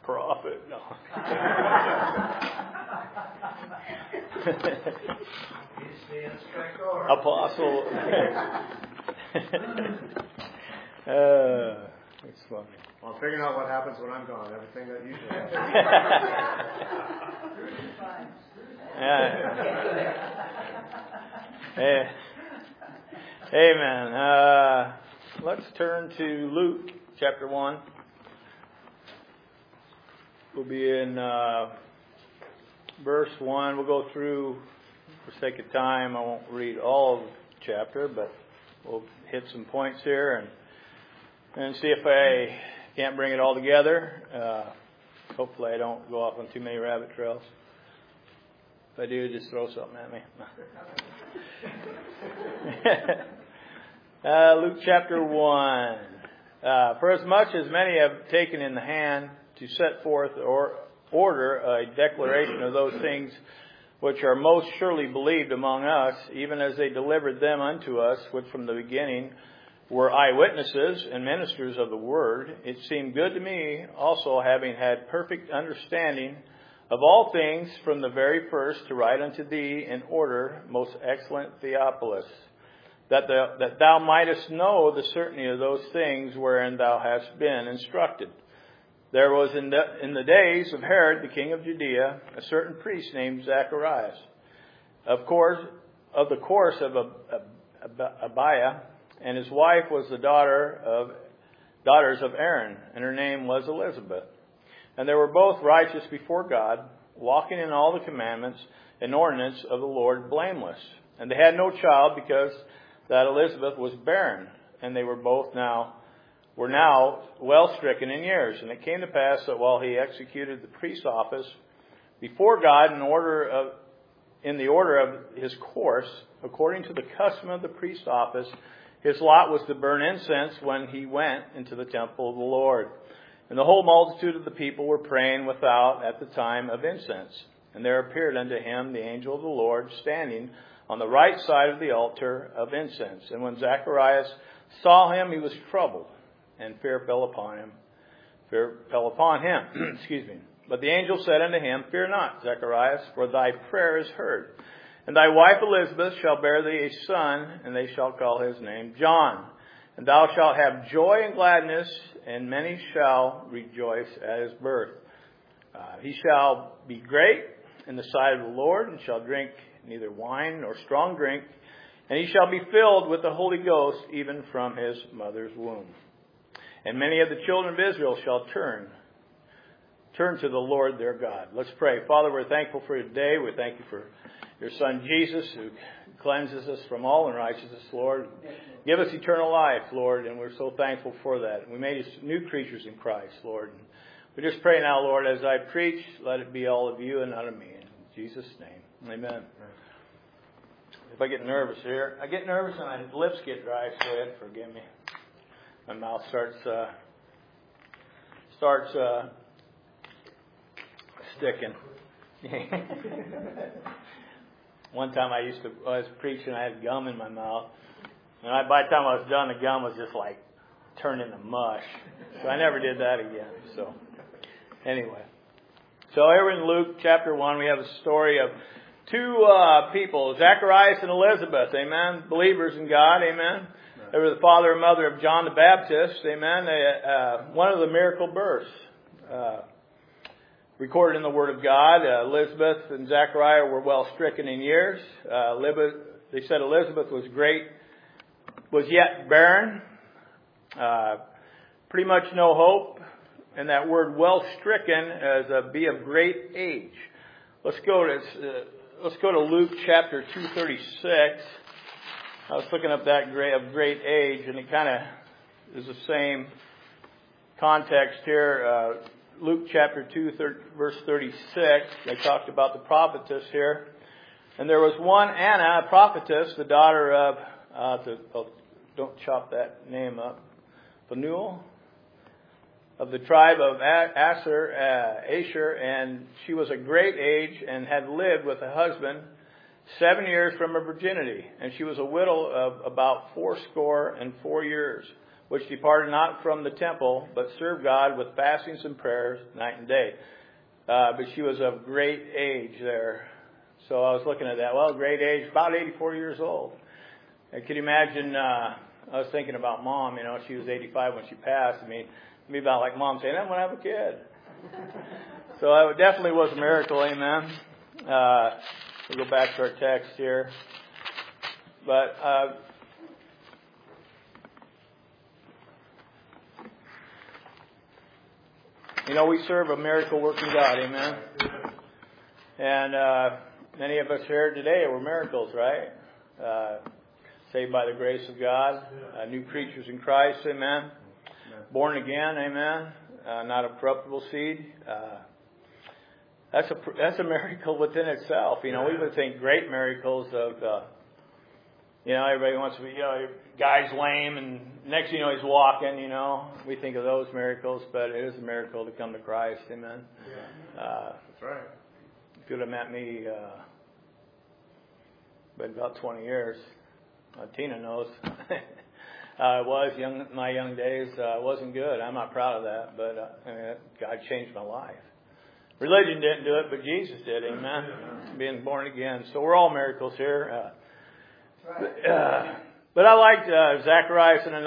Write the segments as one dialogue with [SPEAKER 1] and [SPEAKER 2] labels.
[SPEAKER 1] prophet. No. Apostle. It's funny.
[SPEAKER 2] Well, I'm figuring out what happens when I'm gone. Everything that you do.
[SPEAKER 1] Amen. Let's turn to Luke chapter 1. We'll be in verse 1. We'll go through, for sake of time, I won't read all of the chapter, but we'll hit some points here and see if I can't bring it all together. Hopefully I don't go off on too many rabbit trails. If I do, just throw something at me. Luke chapter 1. For as much as many have taken in the hand to set forth or order a declaration of those things which are most surely believed among us, even as they delivered them unto us, which from the beginning were eyewitnesses and ministers of the word, it seemed good to me also, having had perfect understanding of all things from the very first, to write unto thee in order, most excellent Theophilus, that thou mightest know the certainty of those things wherein thou hast been instructed. There was in the days of Herod, the king of Judea, a certain priest named Zacharias, of the course of Abiah, and his wife was the daughters of Aaron, and her name was Elizabeth. And they were both righteous before God, walking in all the commandments and ordinance of the Lord blameless. And they had no child, because that Elizabeth was barren, and they were now well stricken in years. And it came to pass that while he executed the priest's office before God in the order of his course, according to the custom of the priest's office, his lot was to burn incense when he went into the temple of the Lord. And the whole multitude of the people were praying without at the time of incense. And there appeared unto him the angel of the Lord, standing on the right side of the altar of incense. And when Zacharias saw him, he was troubled, and fear fell upon him. Excuse me. But the angel said unto him, Fear not, Zacharias, for thy prayer is heard. And thy wife Elizabeth shall bear thee a son, and they shall call his name John. And thou shalt have joy and gladness, and many shall rejoice at his birth. He shall be great in the sight of the Lord, and shall drink neither wine nor strong drink. And he shall be filled with the Holy Ghost, even from his mother's womb. And many of the children of Israel shall turn to the Lord their God. Let's pray. Father, we're thankful for today. We thank you for your Son Jesus, who cleanses us from all unrighteousness, Lord. Give us eternal life, Lord, and we're so thankful for that. We made us new creatures in Christ, Lord. And we just pray now, Lord, as I preach, let it be all of you and none of me. In Jesus' name, amen. If I get nervous here, I get nervous and my lips get dry, so you have to forgive me. My mouth starts sticking. One time I was preaching, I had gum in my mouth. And by the time I was done, the gum was just like turned into mush. So I never did that again. So anyway. So here in Luke chapter 1, we have a story of two people, Zacharias and Elizabeth. Amen. Believers in God. Amen. They were the father and mother of John the Baptist. Amen. One of the miracle births. Recorded in the Word of God, Elizabeth and Zachariah were well stricken in years. They said Elizabeth was yet barren. Pretty much no hope. And that word well stricken as be of great age. Let's go to Luke chapter 236. I was looking up that of great age, and it kind of is the same context here. Luke chapter 2, verse 36, they talked about the prophetess here. And there was one Anna, a prophetess, the daughter of, don't chop that name up, Phanuel, of the tribe of Asher, and she was a great age and had lived with a husband 7 years from her virginity. And she was a widow of about 84 years. which departed not from the temple, but served God with fastings and prayers night and day. But she was of great age there. So I was looking at that. Well, great age, about 84 years old. And can you imagine, I was thinking about Mom, she was 85 when she passed. I mean, it'd be about like Mom saying, I'm going to have a kid. So it definitely was a miracle, amen. We'll go back to our text here. But we serve a miracle-working God, amen. And many of us here today were miracles, right? Saved by the grace of God, new creatures in Christ, amen. Born again, amen. Not a corruptible seed. That's a miracle within itself. We would think great miracles of, everybody wants to be, guy's lame and next thing you know he's walking, We think of those miracles, but it is a miracle to come to Christ, amen.
[SPEAKER 2] Yeah. That's right.
[SPEAKER 1] If you would have met me, but about 20 years, Tina knows. My young days, wasn't good. I'm not proud of that, but God changed my life. Religion didn't do it, but Jesus did, amen. Being born again. So we're all miracles here. But I liked Zacharias and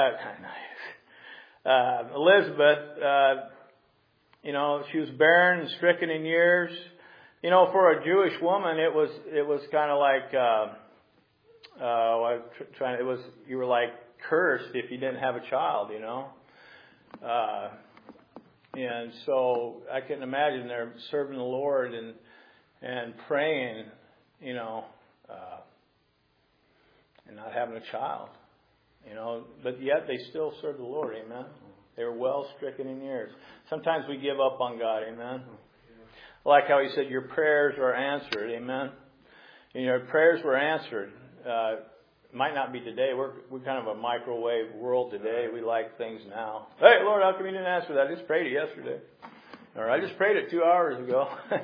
[SPEAKER 1] Elizabeth. She was barren and stricken in years. For a Jewish woman, it was kind of like you were like cursed if you didn't have a child, And so I can imagine they're serving the Lord and praying, and not having a child, But yet they still serve the Lord, amen. They were well stricken in years. Sometimes we give up on God, amen. I like how he said, your prayers are answered, amen. And your prayers were answered. Might not be today. We're kind of a microwave world today. We like things now. Hey, Lord, how come you didn't answer that? I just prayed it yesterday. Or I just prayed it 2 hours ago.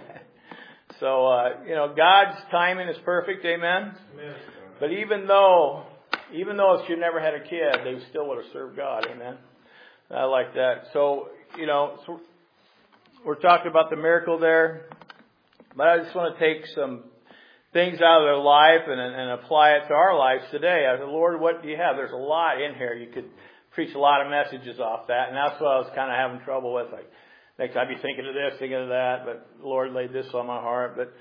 [SPEAKER 1] So, God's timing is perfect, amen. Amen. But even though she never had a kid, they still would have served God, amen. I like that. So, so we're talking about the miracle there. But I just want to take some things out of their life and apply it to our lives today. I said, Lord, what do you have? There's a lot in here. You could preach a lot of messages off that. And that's what I was kind of having trouble with. Like, next I'd be thinking of this, thinking of that. But the Lord laid this on my heart. But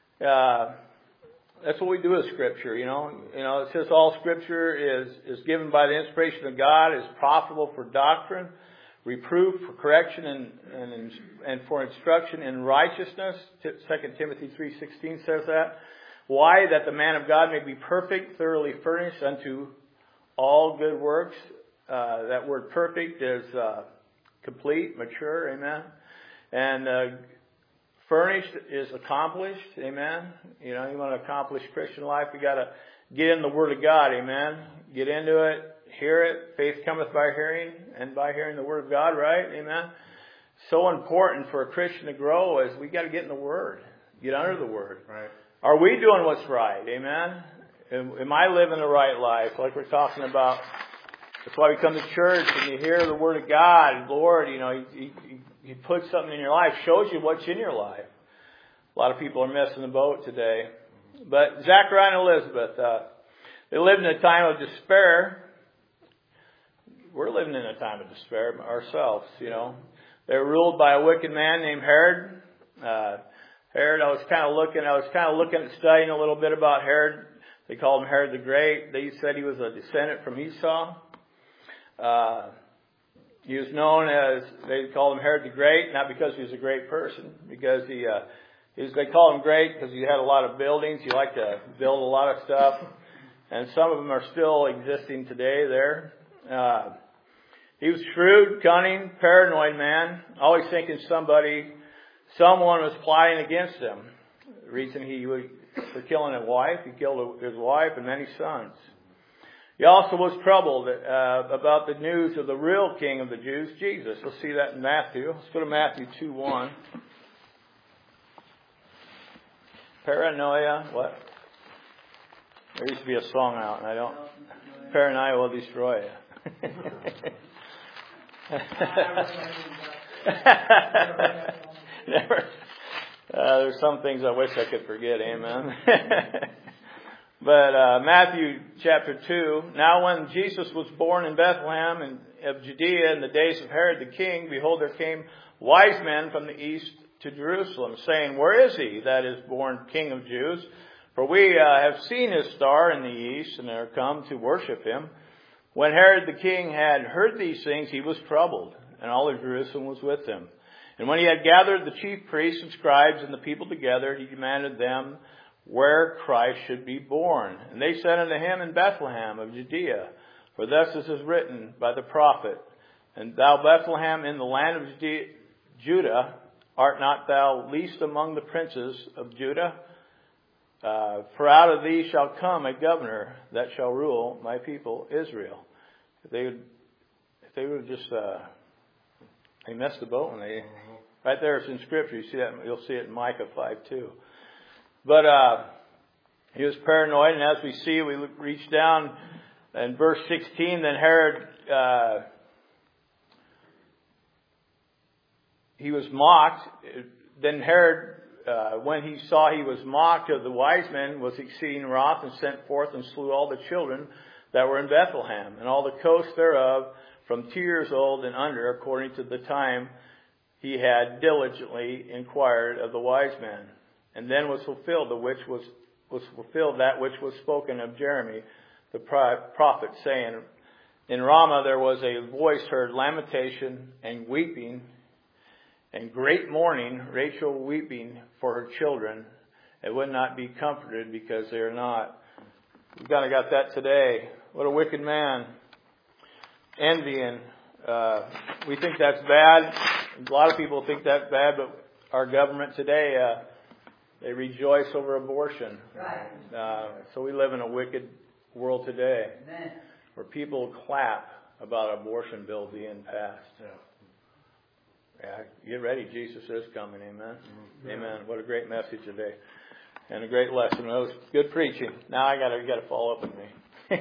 [SPEAKER 1] that's what we do with Scripture, It says all Scripture is given by the inspiration of God, is profitable for doctrine, reproof, for correction, and for instruction in righteousness. 2 Timothy 3:16 says that. Why? That the man of God may be perfect, thoroughly furnished unto all good works. That word perfect is complete, mature, amen. And furnished is accomplished, amen. You want to accomplish Christian life, you got to get in the Word of God, amen. Get into it, hear it. Faith cometh by hearing, and by hearing the Word of God, right? Amen. So important for a Christian to grow is we got to get in the Word, get under the Word.
[SPEAKER 2] Right.
[SPEAKER 1] Are we doing what's right? Amen. Am I living the right life? Like we're talking about. That's why we come to church and you hear the Word of God. Lord, He puts something in your life, shows you what's in your life. A lot of people are missing the boat today. But Zachariah and Elizabeth, they lived in a time of despair. We're living in a time of despair ourselves, They were ruled by a wicked man named Herod. Herod, I was kind of looking at studying a little bit about Herod. They called him Herod the Great. They said he was a descendant from Esau. He was known as, they called him Herod the Great, not because he was a great person, because they called him great because he had a lot of buildings. He liked to build a lot of stuff. And some of them are still existing today there. He was shrewd, cunning, paranoid man, always thinking someone was plotting against him. The reason for killing his wife, he killed his wife and many sons. He also was troubled about the news of the real king of the Jews, Jesus. We'll see that in Matthew. Let's go to Matthew 2:1. Paranoia, what? There used to be a song out, and I don't. Paranoia will destroy you. Never. There's some things I wish I could forget. Amen. But Matthew chapter 2. Now when Jesus was born in Bethlehem of Judea in the days of Herod the king, behold, there came wise men from the east to Jerusalem, saying, Where is he that is born King of Jews? For we have seen his star in the east, and are come to worship him. When Herod the king had heard these things, he was troubled, and all of Jerusalem was with him. And when he had gathered the chief priests and scribes and the people together, he commanded them where Christ should be born. And they said unto him, In Bethlehem of Judea. For thus is it written by the prophet, And thou, Bethlehem, in the land of Judah, art not thou least among the princes of Judah? For out of thee shall come a governor that shall rule my people Israel. If they would just, they missed the boat when they, right there it's in Scripture. You see that, you'll see it in Micah 5:2. But he was paranoid, and as we see, we reach down in verse 16. Then Herod, he was mocked. Then Herod, when he saw he was mocked of the wise men, was exceeding wroth, and sent forth and slew all the children that were in Bethlehem, and all the coast thereof, from 2 years old and under, according to the time he had diligently inquired of the wise men. And then was fulfilled that which was spoken of Jeremy the prophet, saying, In Ramah there was a voice heard, lamentation and weeping, and great mourning, Rachel weeping for her children, and would not be comforted because they are not. We kind of got that today. What a wicked man. Envying. We think that's bad. A lot of people think that's bad, but our government today, they rejoice over abortion.
[SPEAKER 3] Right.
[SPEAKER 1] So we live in a wicked world today.
[SPEAKER 3] Amen.
[SPEAKER 1] Where people clap about abortion bill being passed. Yeah, get ready. Jesus is coming. Amen. Mm-hmm. Amen. What a great message today. And a great lesson. That was good preaching. Now you got to follow up with me.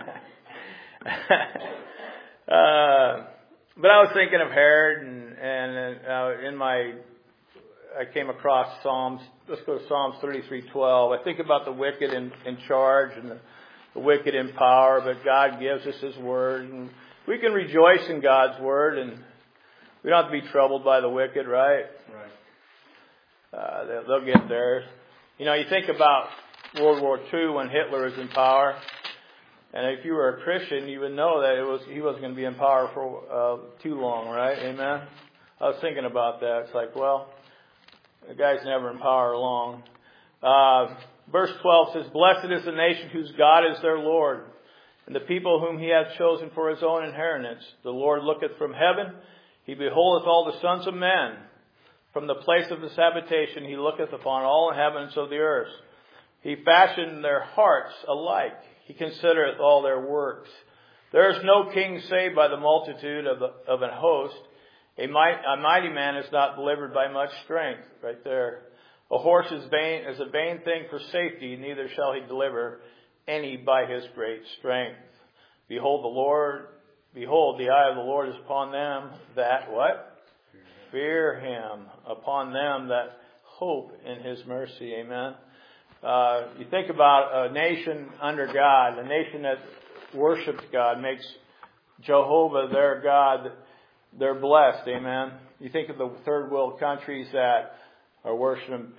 [SPEAKER 1] But I was thinking of Herod, and I came across Psalms. Let's go to Psalms 33:12. I think about the wicked in charge and the wicked in power, but God gives us His Word, and we can rejoice in God's Word, and we don't have to be troubled by the wicked, right? Right. They'll get there. You know, you think about World War II when Hitler was in power, and if you were a Christian, you would know that he wasn't going to be in power for too long, right? Amen. I was thinking about that. It's like, well, the guy's never in power long. Verse 12 says, Blessed is the nation whose God is their Lord, and the people whom He hath chosen for His own inheritance. The Lord looketh from heaven, He beholdeth all the sons of men. From the place of His habitation He looketh upon all inhabitants of the earth. He fashioned their hearts alike. He considereth all their works. There is no king saved by the multitude of an host. A mighty man is not delivered by much strength. Right there. A horse is a vain thing for safety, neither shall he deliver any by his great strength. Behold, the eye of the Lord is upon them that, what? Fear Him. Upon them that hope in His mercy. Amen. You think about a nation under God, a nation that worships God, makes Jehovah their God. They're blessed. Amen. You think of the third world countries that are worshiping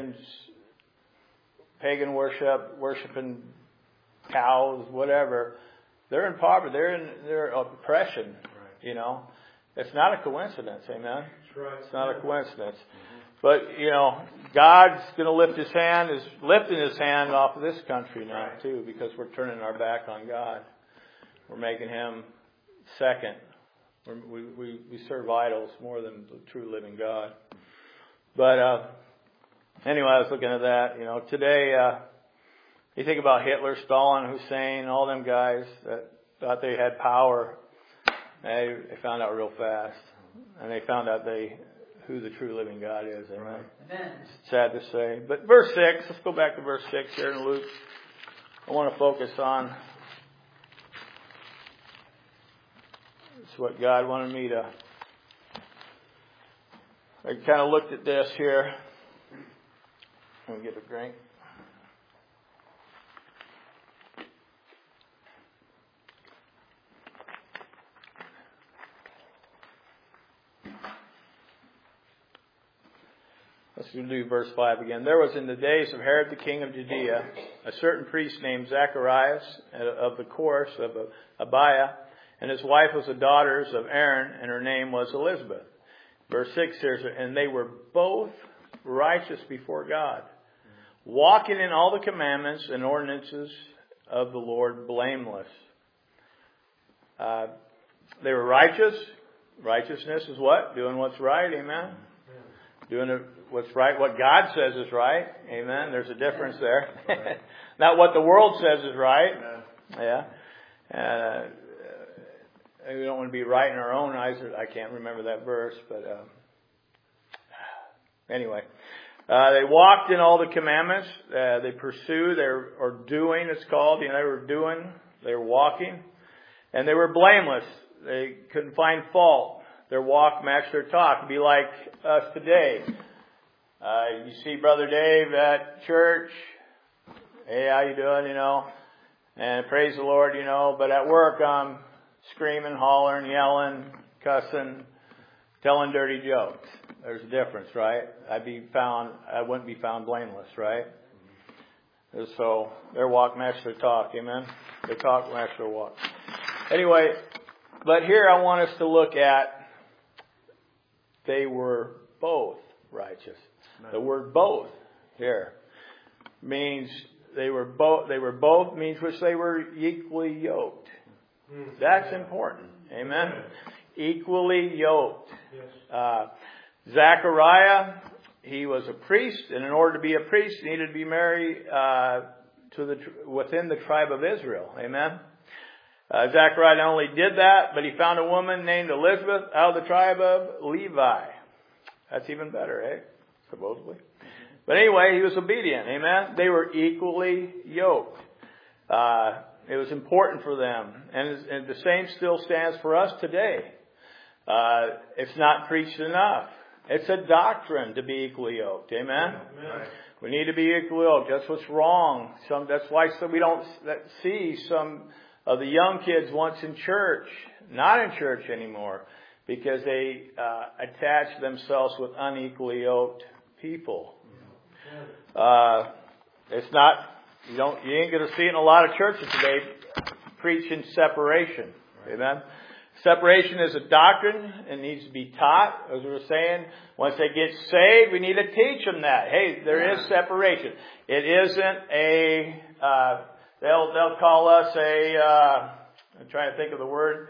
[SPEAKER 1] pagan worship, worshiping cows, whatever. They're in poverty. They're in their oppression. Right. You know, it's not a coincidence. Amen.
[SPEAKER 2] That's right.
[SPEAKER 1] It's not a coincidence. Mm-hmm. But you know, God's going to lift His hand. Is lifting His hand off of this country now too, because we're turning our back on God. We're making Him second. We serve idols more than the true living God. But anyway, I was looking at that. You know, today you think about Hitler, Stalin, Hussein, all them guys that thought they had power. They found out real fast, and they found out who the true living God is. Amen.
[SPEAKER 3] Amen.
[SPEAKER 1] It's sad to say. But verse 6. Let's go back to verse 6 here in Luke. I want to focus on That's what God wanted me to. I kind of looked at this here. Let me get a drink. Let's do verse 5 again. There was in the days of Herod the king of Judea a certain priest named Zacharias of the course of Abiah, and his wife was the daughters of Aaron, and her name was Elizabeth. Verse 6 says, and they were both righteous before God, walking in all the commandments and ordinances of the Lord blameless. They were righteous. Righteousness is what? Doing what's right. Amen. Doing what's right, what God says is right. Amen. There's a difference there. Not what the world says is right. Yeah. We don't want to be right in our own eyes. I can't remember that verse, but anyway. They walked in all the commandments. They pursued, or doing, it's called. They were doing, they were walking. And they were blameless. They couldn't find fault. Their walk matched their talk. It'd be like us today. You see Brother Dave at church. Hey, how you doing, And praise the Lord, But at work, I'm screaming, hollering, yelling, cussing, telling dirty jokes. There's a difference, right? I wouldn't be found blameless, right? And so their walk matched their talk, amen? Their talk matched their walk. Anyway, but here I want us to look at they were both righteous. The word both here means they were both means which they were equally yoked. That's important. Amen. Equally yoked. Zechariah, he was a priest, and in order to be a priest, he needed to be married within the tribe of Israel. Amen. Zechariah not only did that, but he found a woman named Elizabeth out of the tribe of Levi. That's even better, eh? Supposedly. But anyway, he was obedient. Amen. They were equally yoked. It was important for them. And the same still stands for us today. It's not preached enough. It's a doctrine to be equally yoked. Amen? Amen. We need to be equally yoked. That's what's wrong. That's why we don't see some of the young kids once in church, not in church anymore, because they attach themselves with unequally yoked people. It's not, you ain't going to see it in a lot of churches today preaching separation. Amen. Separation is a doctrine and needs to be taught. As we were saying, once they get saved, we need to teach them that. Hey, there is separation. It isn't they'll call us I'm trying to think of the word.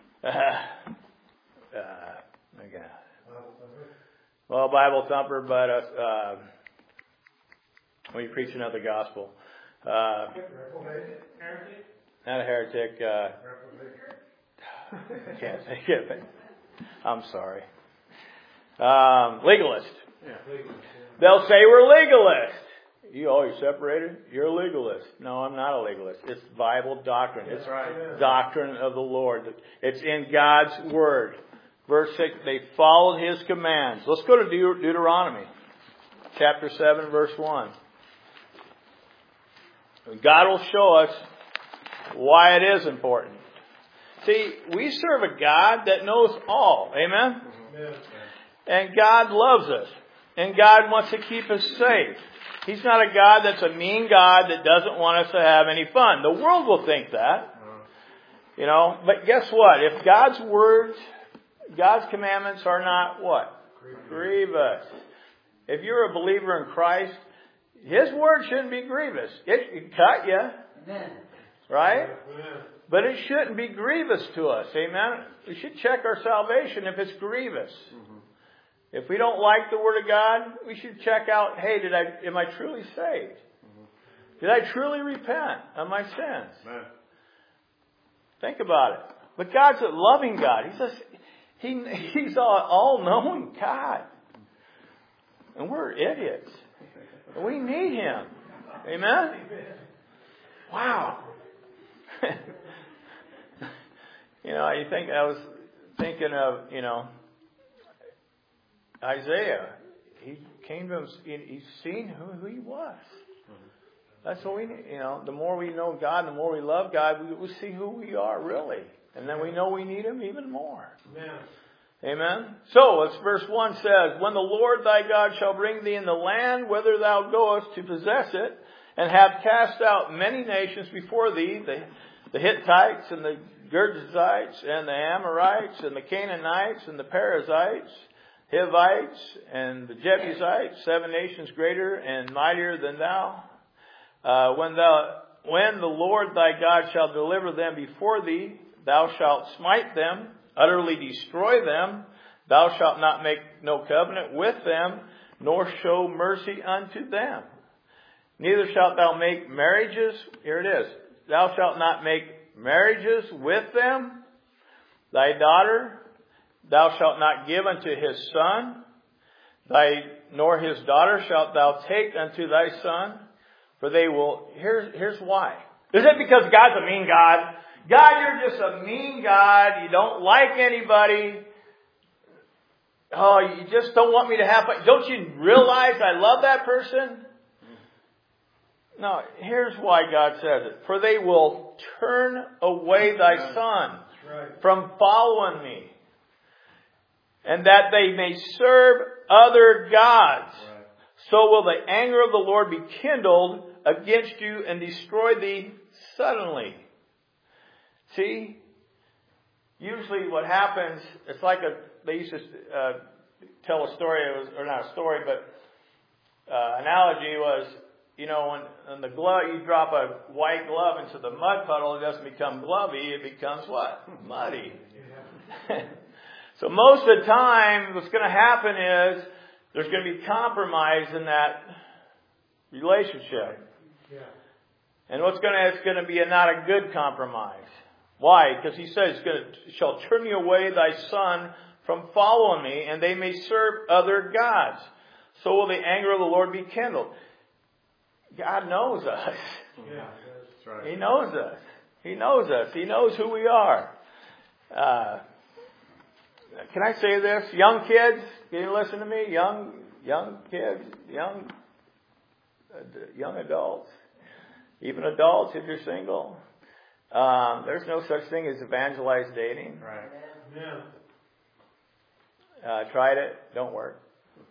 [SPEAKER 1] Bible thumper, but when you preach another gospel.
[SPEAKER 2] Heretic?
[SPEAKER 1] Not a heretic. Can't think of it. I'm sorry. Legalist.
[SPEAKER 2] Yeah, legalist.
[SPEAKER 1] They'll say we're legalists. You're separated? You're a legalist. No, I'm not a legalist. It's Bible doctrine. It's doctrine of the Lord. It's in God's Word. Verse 6, they followed His commands. Let's go to Deuteronomy. Chapter 7, verse 1. God will show us why it is important. See, we serve a God that knows all. Amen? And God loves us. And God wants to keep us safe. He's not a God that's a mean God that doesn't want us to have any fun. The world will think that. But guess what? If God's words, God's commandments are not what? Grievous. If you're a believer in Christ, His word shouldn't be grievous. It can cut you. Right? But it shouldn't be grievous to us. Amen? We should check our salvation if it's grievous. If we don't like the Word of God, we should check out, hey, am I truly saved? Did I truly repent of my sins?
[SPEAKER 2] Amen.
[SPEAKER 1] Think about it. But God's a loving God. He's an all-knowing God. And we're idiots. And we need Him. Amen? Wow. You think thinking of, Isaiah. He came to him, he's seen who he was. That's what we need. The more we know God, the more we love God, we see who we are really. And then we know we need Him even more.
[SPEAKER 2] Amen.
[SPEAKER 1] Amen. So, as verse 1 says, when the Lord thy God shall bring thee in the land, whither thou goest to possess it, and have cast out many nations before thee, the Hittites and the Girgashites and the Amorites and the Canaanites and the Perizzites, Hivites and the Jebusites, 7 nations greater and mightier than thou. When the Lord thy God shall deliver them before thee, thou shalt smite them, utterly destroy them. Thou shalt not make no covenant with them, nor show mercy unto them. Neither shalt thou make marriages. Here it is. Thou shalt not make marriages with them. Thy daughter thou shalt not give unto his son. Nor his daughter shalt thou take unto thy son. For they will, here's why. Is it because God's a mean God? God, you're just a mean God. You don't like anybody. Oh, you just don't want me to have fun. Don't you realize I love that person? No, here's why God says it. For they will turn away thy son from following me, and that they may serve other gods. Right. So will the anger of the Lord be kindled against you and destroy thee suddenly. See? Usually what happens, it's like they used to tell a story, or not a story, but analogy was, when the glove, you drop a white glove into the mud puddle, it doesn't become glovey, it becomes what? Muddy. So most of the time, what's going to happen is, there's going to be compromise in that relationship. Yeah. And it's going to be not a good compromise. Why? Because he says, shall turn you away thy son from following me, and they may serve other gods. So will the anger of the Lord be kindled. God knows us. Yeah, that's right. He knows us. He knows us. He knows who we are. Can I say this? Young kids, can you listen to me? Young kids, young adults, even adults if you're single. There's no such thing as evangelized dating. Right. Yeah. Tried it, don't work.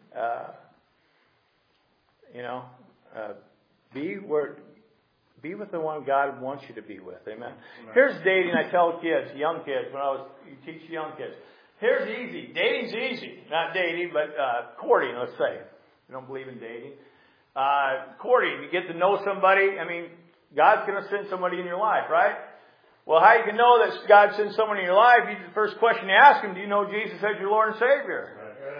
[SPEAKER 1] Be with the one God wants you to be with. Amen. Right. Here's dating. I tell kids, young kids, you teach young kids. Here's easy. Dating's easy. Not dating, but courting, let's say. You don't believe in dating. Courting, you get to know somebody. God's going to send somebody in your life, right? Well, how you can know that God sends someone in your life, the first question you ask him, do you know Jesus as your Lord and Savior?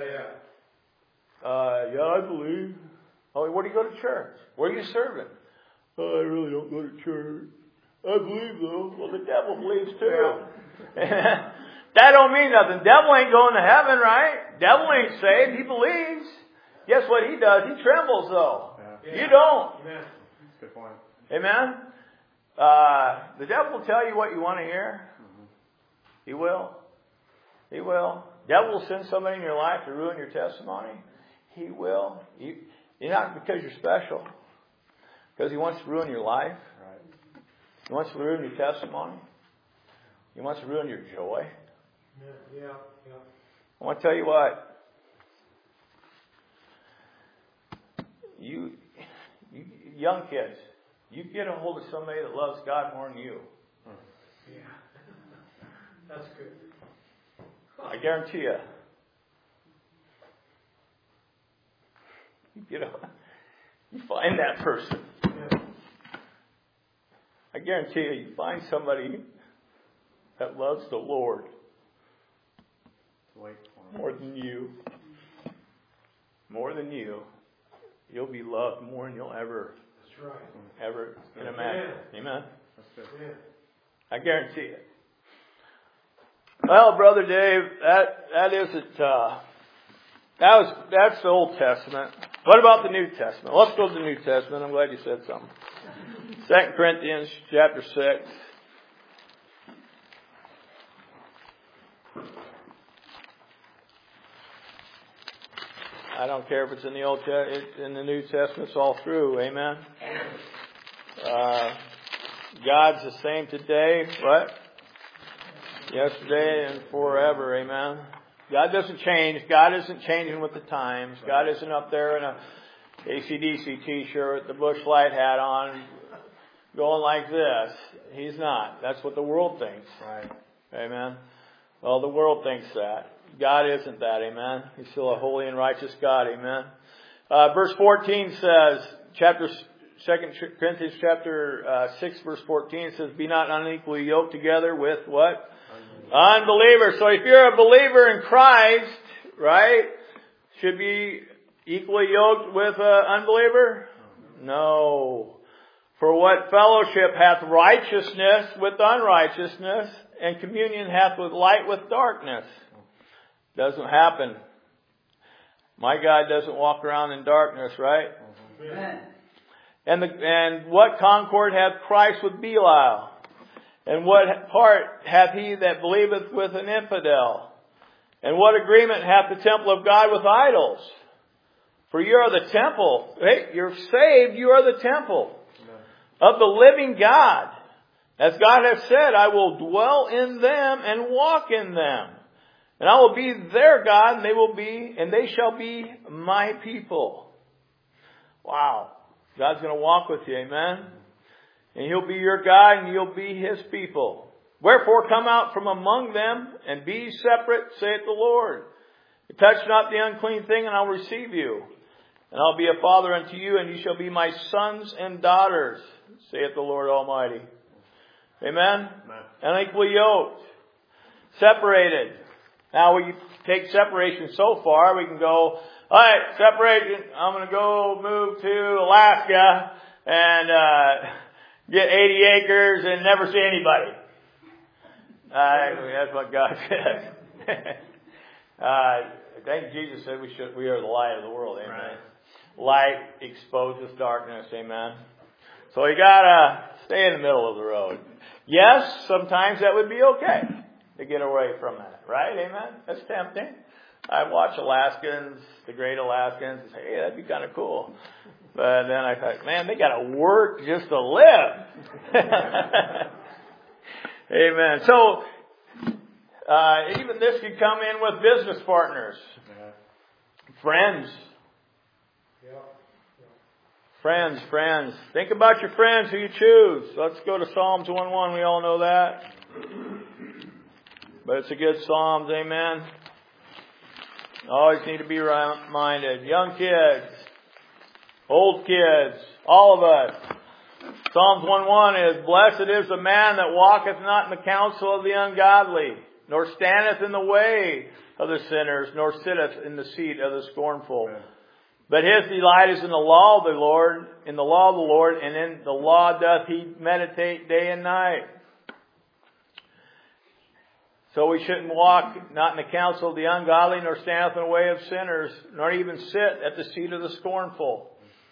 [SPEAKER 1] Right. Yeah, I believe. Oh, where do you go to church? Where are you serving? Oh, I really don't go to church. I believe though. Well, the devil believes too. Yeah. That don't mean nothing. Devil ain't going to heaven, right? Devil ain't saved. He believes. Guess what he does? He trembles though. Yeah. You don't. Amen. That's a good point. Amen? The devil will tell you what you want to hear. Mm-hmm. He will. He will. Devil will send somebody in your life to ruin your testimony. He will. You're not because you're special. Because he wants to ruin your life. Right. He wants to ruin your testimony. He wants to ruin your joy. Yeah. I want to tell you what. You young kids, you get a hold of somebody that loves God more than you. Yeah. That's good. I guarantee you. You find that person. Yeah. I guarantee you find somebody that loves the Lord more than you. More than you. You'll be loved more than you'll ever can imagine. Amen? That's good. Yeah. I guarantee it. Well, Brother Dave, that's the Old Testament. What about the New Testament? Let's go to the New Testament. I'm glad you said something. 2 Corinthians chapter 6. I don't care if it's in the in the New Testament, it's all through. Amen. God's the same today, what? Yesterday and forever. Amen. God doesn't change. God isn't changing with the times. God isn't up there in a AC/DC t-shirt with the Bush Light hat on, going like this. He's not. That's what the world thinks.
[SPEAKER 2] Right.
[SPEAKER 1] Amen. Well, the world thinks that. God isn't that. Amen. He's still a holy and righteous God. Amen. Verse 14 says, 2 Corinthians chapter 6, verse 14 says, "Be not unequally yoked together with" what? Unbelievers. So if you're a believer in Christ, right, should be equally yoked with an unbeliever? No. For what fellowship hath righteousness with unrighteousness, and communion hath with light with darkness? Doesn't happen. My God doesn't walk around in darkness, right?
[SPEAKER 2] Amen.
[SPEAKER 1] And what concord hath Christ with Belial? And what part hath he that believeth with an infidel? And what agreement hath the temple of God with idols? For you are the temple. Hey, you're saved, you are the temple of the living God. As God hath said, I will dwell in them and walk in them. And I will be their God, and they shall be my people. Wow. God's going to walk with you, amen? And He'll be your God, and you'll be His people. Wherefore come out from among them, and be separate, saith the Lord. Touch not the unclean thing, and I'll receive you. And I'll be a father unto you, and you shall be my sons and daughters, saith the Lord Almighty. Amen? Unequally yoked. Separated. Now we take separation so far, we can go, alright, separation, I'm going to go move to Alaska and get 80 acres and never see anybody. That's what God said. I think Jesus said we are the light of the world, amen. Right. Light exposes darkness, amen. So you gotta stay in the middle of the road. Yes, sometimes that would be okay to get away from that, right? Amen? That's tempting. I watch Alaskans, the great Alaskans, and say, hey, that'd be kind of cool. But then I thought, man, they got to work just to live. Amen. So, even this could come in with business partners, friends. Friends. Think about your friends who you choose. Let's go to Psalms 1:1. We all know that. But it's a good Psalms, amen. Always need to be reminded. Young kids, old kids, all of us. Psalms 1:1 is, blessed is the man that walketh not in the counsel of the ungodly, nor standeth in the way of the sinners, nor sitteth in the seat of the scornful. Amen. But his delight is in the law of the Lord, and in the law doth he meditate day and night. So we shouldn't walk not in the counsel of the ungodly, nor stand in the way of sinners, nor even sit at the seat of the scornful.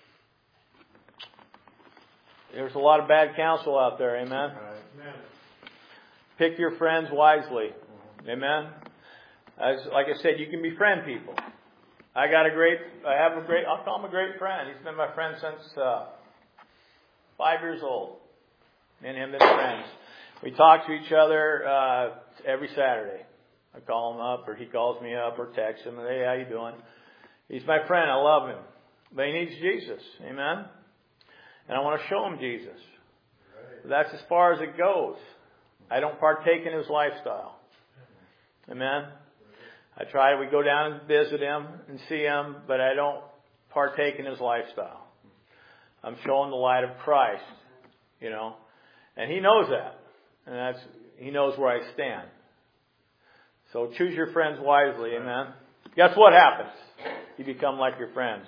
[SPEAKER 1] There's a lot of bad counsel out there, amen? Amen. Pick your friends wisely, amen? Like I said, you can befriend people. I'll call him a great friend. He's been my friend since 5 years old. Me and him have been friends. We talk to each other every Saturday. I call him up, or he calls me up, or text him, hey, how you doing? He's my friend. I love him. But he needs Jesus. Amen? And I want to show him Jesus. But that's as far as it goes. I don't partake in his lifestyle. Amen? we go down and visit him and see him, but I don't partake in his lifestyle. I'm showing the light of Christ, and he knows that. And he knows where I stand. So choose your friends wisely, amen. Guess what happens? You become like your friends.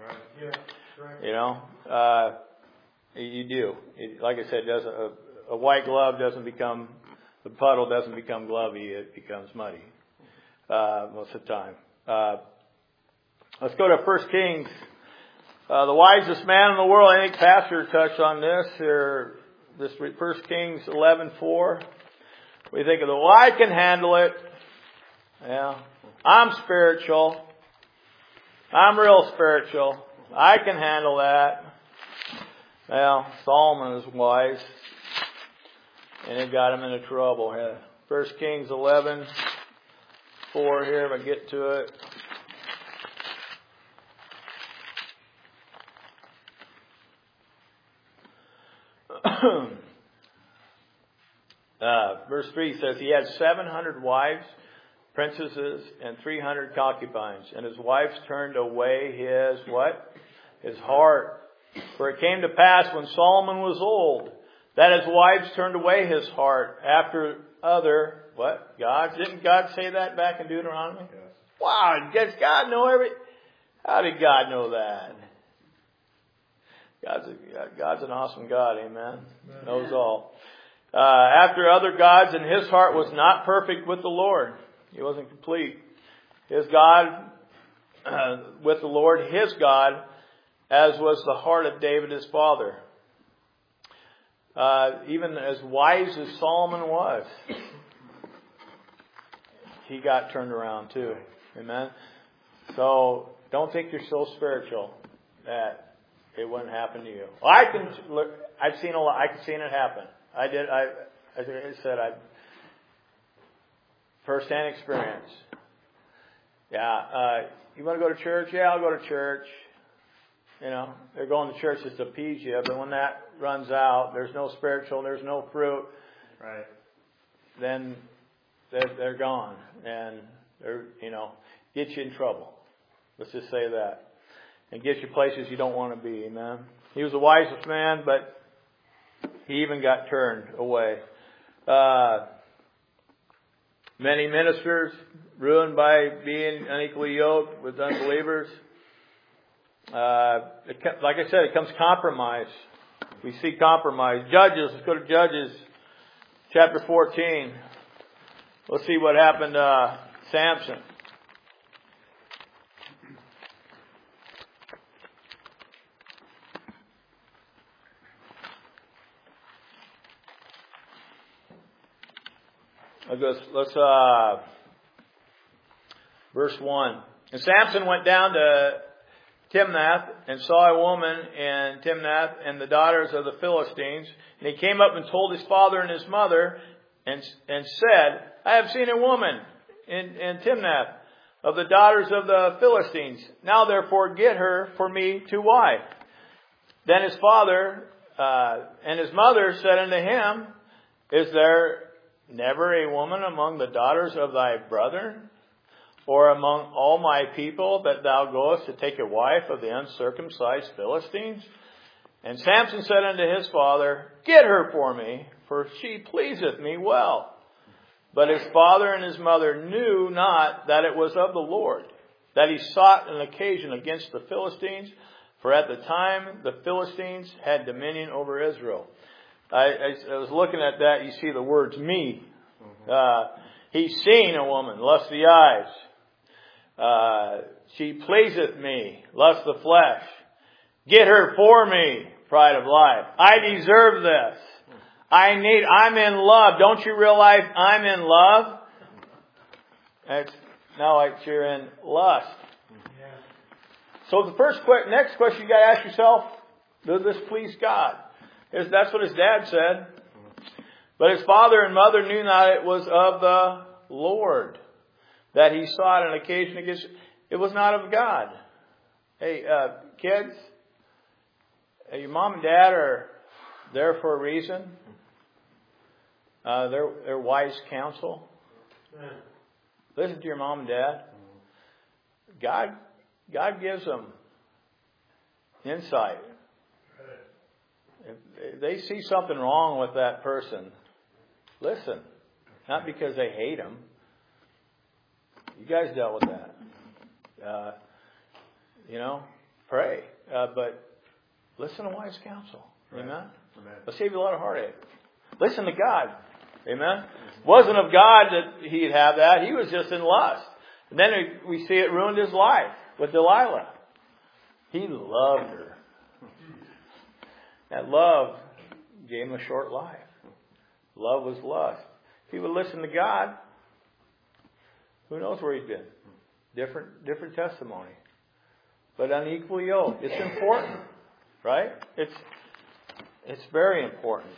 [SPEAKER 1] You do. Like I said, a white glove the puddle doesn't become glovey, it becomes muddy. Most of the time. Let's go to 1 Kings. The wisest man in the world, I think Pastor touched on this here. This 1 Kings 11:4. We think of I can handle it. Yeah. I'm spiritual. I'm real spiritual. I can handle that. Well, Solomon is wise. And it got him into trouble. 1 Kings 11:4 here, if I get to it. Verse 3 says, he had 700 wives, princesses, and 300 concubines. And his wives turned away his, what? His heart. For it came to pass when Solomon was old, that his wives turned away his heart after other, what? Gods? Didn't God say that back in Deuteronomy?
[SPEAKER 2] Yes.
[SPEAKER 1] Wow, does God know everything? How did God know that? God's an awesome God, amen? Knows all. After other gods, and his heart was not perfect with the Lord. He wasn't complete. His God, with the Lord, his God, as was the heart of David his father. Even as wise as Solomon was, he got turned around too. Amen? So, don't think you're so spiritual that it wouldn't happen to you. Well, I've seen a lot. I've seen it happen. As I said, first-hand experience. Yeah, you want to go to church? Yeah, I'll go to church. You know, they're going to church just to appease you, but when that runs out, there's no spiritual, there's no fruit.
[SPEAKER 2] Right.
[SPEAKER 1] Then they're gone, and they're, get you in trouble. Let's just say that, and get you places you don't want to be. Amen. He was the wisest man, but he even got turned away. Many ministers ruined by being unequally yoked with unbelievers. Like I said, it comes compromise. We see compromise. Judges, let's go to Judges chapter 14. Let's see what happened to Samson. Let's verse 1. And Samson went down to Timnath and saw a woman in Timnath and the daughters of the Philistines. And he came up and told his father and his mother and said, I have seen a woman in Timnath of the daughters of the Philistines. Now therefore get her for me to wife. Then his father and his mother said unto him, Is there never a woman among the daughters of thy brethren, or among all my people, that thou goest to take a wife of the uncircumcised Philistines? And Samson said unto his father, Get her for me, for she pleaseth me well. But his father and his mother knew not that it was of the Lord, that he sought an occasion against the Philistines, for at the time the Philistines had dominion over Israel. I was looking at that. You see the words me. He's seen a woman, lust the eyes. She pleaseth me, lust the flesh. Get her for me, pride of life. I deserve this. I'm in love. Don't you realize I'm in love? Now you're in lust. So the next question you got to ask yourself, does this please God? That's what his dad said. But his father and mother knew not it was of the Lord, that he sought an occasion against. It was not of God. Hey, kids, your mom and dad are there for a reason. They're wise counsel. Listen to your mom and dad. God gives them insight. If they see something wrong with that person, listen. Not because they hate them. You guys dealt with that. Pray. But listen to wise counsel. Amen? Amen. It'll save you a lot of heartache. Listen to God. Amen? It wasn't of God that he'd have that. He was just in lust. And then we see it ruined his life with Delilah. He loved her. That love gave him a short life. Love was lust. If he would listen to God, who knows where he'd been? Different testimony. but unequally yoked. It's important, right? It's very important.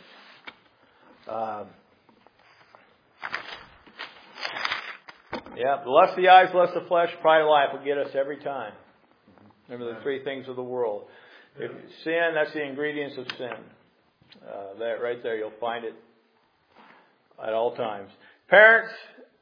[SPEAKER 1] Lust of the eyes, lust of the flesh, pride of life will get us every time. Remember the three things of the world. If sin, that's the ingredients of sin. That right there, you'll find it at all times. Parents,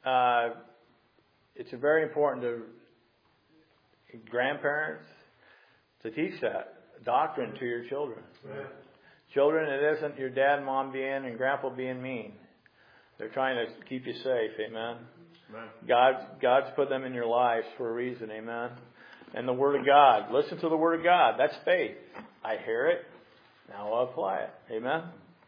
[SPEAKER 1] it's very important to grandparents to teach that doctrine to your children. Yeah. Children, it isn't your dad and mom being and grandpa being mean. They're trying to keep you safe. Amen. God's put them in your lives for a reason. Amen. And the Word of God. Listen to the Word of God. That's faith. I hear it. Now I'll apply it. Amen.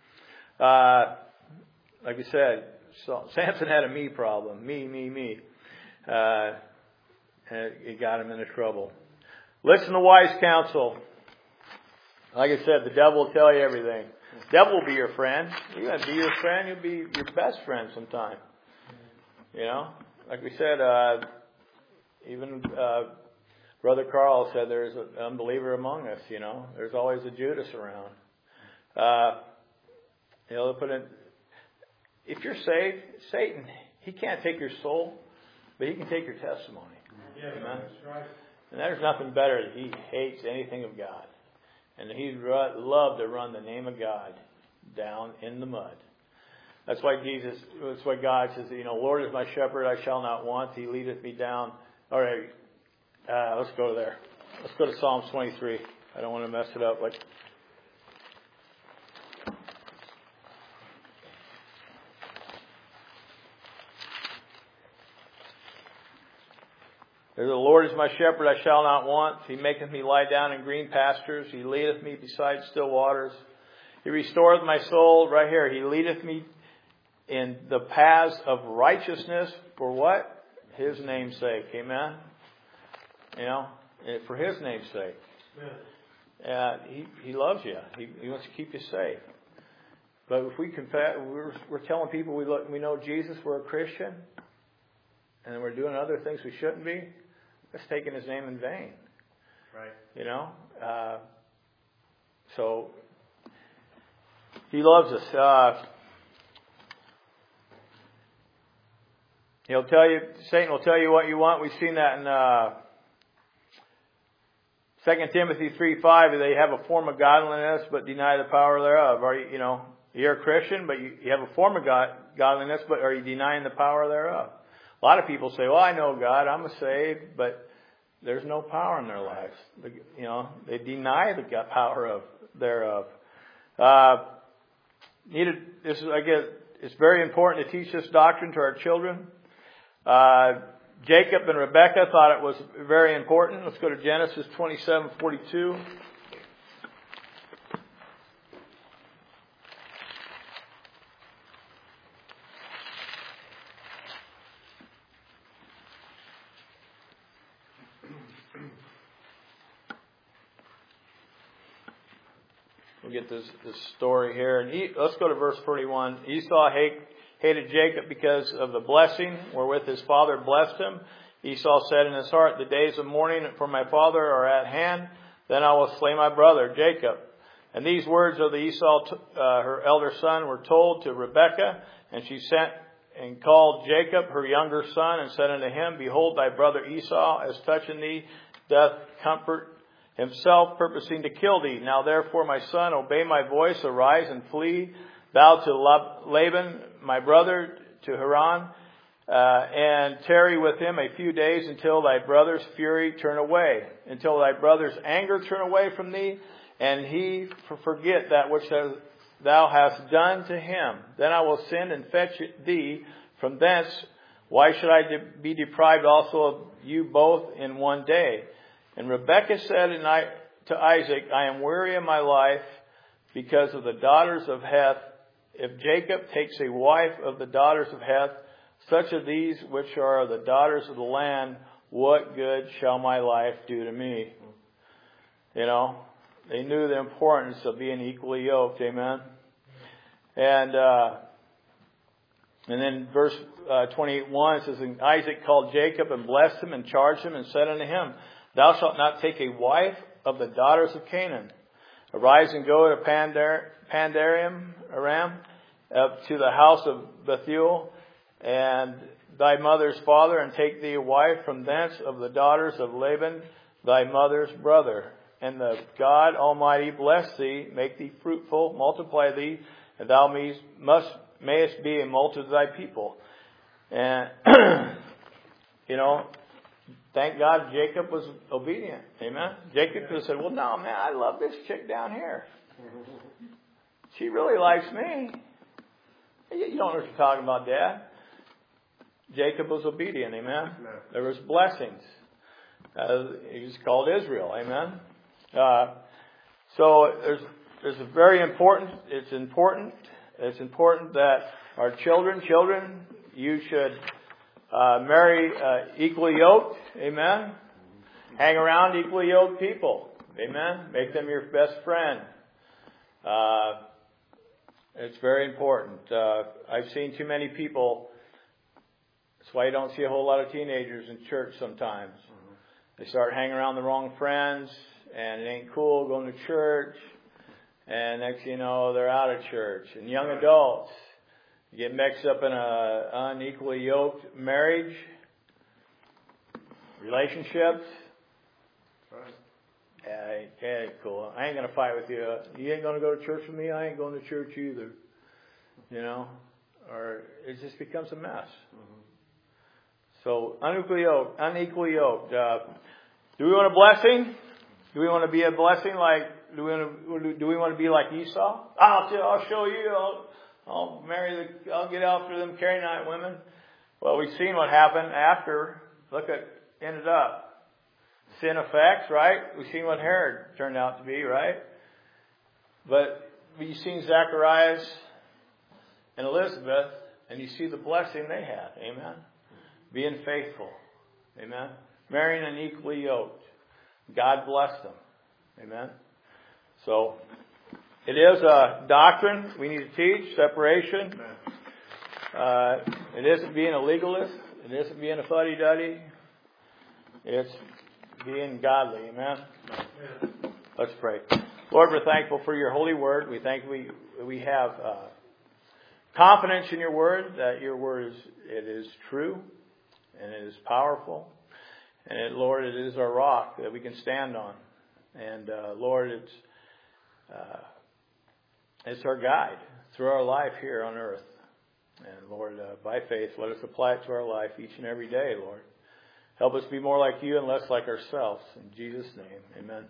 [SPEAKER 1] Like I said, Samson had a me problem. Me. And it got him into trouble. Listen to wise counsel. Like I said, the devil will tell you everything. The devil will be your friend. You're going to be your friend. You'll be your best friend sometime. You know? Like we said, even Brother Carl said there's an unbeliever among us, you know. There's always a Judas around. They'll put in, if you're saved, Satan, he can't take your soul, but he can take your testimony.
[SPEAKER 2] Yeah,
[SPEAKER 1] amen?
[SPEAKER 2] That's right.
[SPEAKER 1] And there's nothing better than he hates anything of God. And he'd love to run the name of God down in the mud. That's why God says, you know, Lord is my shepherd, I shall not want. He leadeth me down. All right, let's go there. Let's go to Psalms 23. I don't want to mess it up. The Lord is my shepherd, I shall not want. He maketh me lie down in green pastures. He leadeth me beside still waters. He restoreth my soul. Right here, He leadeth me in the paths of righteousness. For what? His name's sake. Amen? You know, for His name's sake. He loves you. He wants to keep you safe. But if we confess, we're telling people we know Jesus, we're a Christian, and we're doing other things we shouldn't be, that's taking His name in vain.
[SPEAKER 2] Right.
[SPEAKER 1] You know? So, He loves us. Satan will tell you what you want. We've seen that in 2 Timothy 3:5. They have a form of godliness, but deny the power thereof. You're a Christian, but you have a form of godliness, but are you denying the power thereof? A lot of people say, well, I know God, I'm saved, but there's no power in their lives. They deny the power thereof. It's very important to teach this doctrine to our children. Jacob and Rebekah thought it was very important. Let's go to Genesis 27:42. We'll get this story here. And let's go to verse 41. Esau hated Jacob because of the blessing wherewith his father blessed him. Esau said in his heart, the days of mourning for my father are at hand. Then I will slay my brother Jacob. And these words of the Esau, her elder son, were told to Rebekah. And she sent and called Jacob, her younger son, and said unto him, behold, thy brother Esau, as touching thee, doth comfort himself, purposing to kill thee. Now therefore, my son, obey my voice, arise and flee, thou to Laban, my brother, to Haran, and tarry with him a few days until thy brother's fury turn away, until thy brother's anger turn away from thee, and he forget that which thou hast done to him. Then I will send and fetch thee from thence. Why should I be deprived also of you both in one day? And Rebekah said to Isaac, I am weary of my life because of the daughters of Heth. If Jacob takes a wife of the daughters of Heth, such of these which are the daughters of the land, what good shall my life do to me? They knew the importance of being equally yoked. Amen. And then verse 21 says, and Isaac called Jacob and blessed him and charged him and said unto him, Thou shalt not take a wife of the daughters of Canaan. Arise and go to Pandarium, Aram, up to the house of Bethuel, and thy mother's father, and take thee a wife from thence of the daughters of Laban, thy mother's brother. And the God Almighty bless thee, make thee fruitful, multiply thee, and thou mayest be a multitude of thy people. And, thank God Jacob was obedient. Amen? Jacob could have said, well, no, man, I love this chick down here. She really likes me. You don't know what you're talking about, Dad. Jacob was obedient. Amen? There was blessings. He was called Israel. Amen? So there's a very important, it's important that our children, you should marry equally yoked. Amen? Hang around equally yoked people. Amen? Make them your best friend. It's very important. I've seen too many people. That's why you don't see a whole lot of teenagers in church sometimes. They start hanging around the wrong friends, and it ain't cool going to church. And next thing you know, they're out of church. And young adults get mixed up in a unequally yoked marriage, relationships. Yeah, it ain't cool. I ain't going to fight with you. You ain't going to go to church with me. I ain't going to church either. Or it just becomes a mess. So unequally yoked. Do we want a blessing? Do we want to be a blessing do we want to be like Esau? I'll show you. I'll get after them Canaanite women. Well, we've seen what happened after. Look at ended up. Sin effects, right? We've seen what Herod turned out to be, right? But you've seen Zacharias and Elizabeth, and you see the blessing they had. Amen? Being faithful. Amen? Marrying and equally yoked. God blessed them. Amen? So, it is a doctrine we need to teach, separation. It isn't being a legalist. It isn't being a fuddy-duddy. It's being godly. Amen? Let's pray. Lord, we're thankful for your holy word. We thank we have confidence in your word, that your word is true and it is powerful. And Lord, it is our rock that we can stand on. And Lord, it's our guide through our life here on earth. And Lord, by faith, let us apply it to our life each and every day, Lord. Help us be more like you and less like ourselves. In Jesus' name, amen.